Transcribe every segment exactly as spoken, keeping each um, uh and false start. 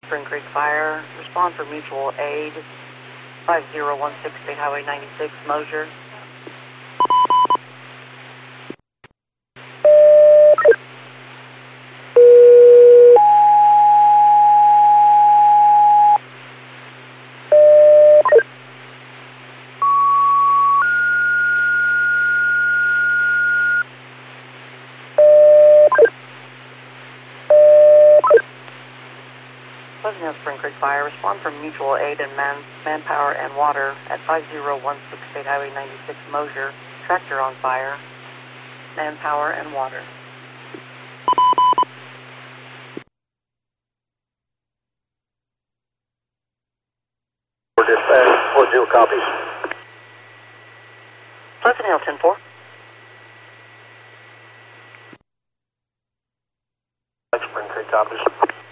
Spring Creek Fire, respond for mutual aid, five zero one six State Highway ninety-six, Mosier. Pleasant Hill Spring Creek Fire, respond for mutual aid and man, manpower and water at five zero one six State Highway ninety-six, Mosier. Tractor on fire, manpower and water. For dispatch, four zero copies. Pleasant Hill ten four. Spring Creek copies.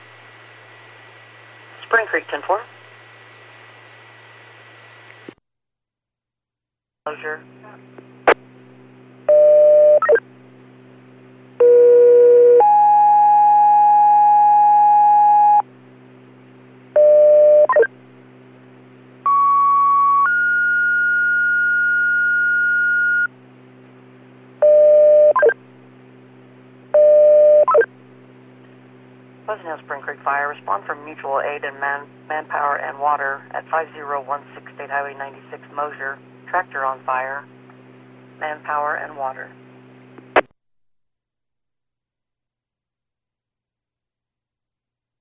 Spring Creek ten four. Mosier. Pleasant Hill Spring Creek Fire, respond for mutual aid and man, manpower and water at five zero one six State Highway ninety-six, Mosier. Tractor on fire, manpower and water.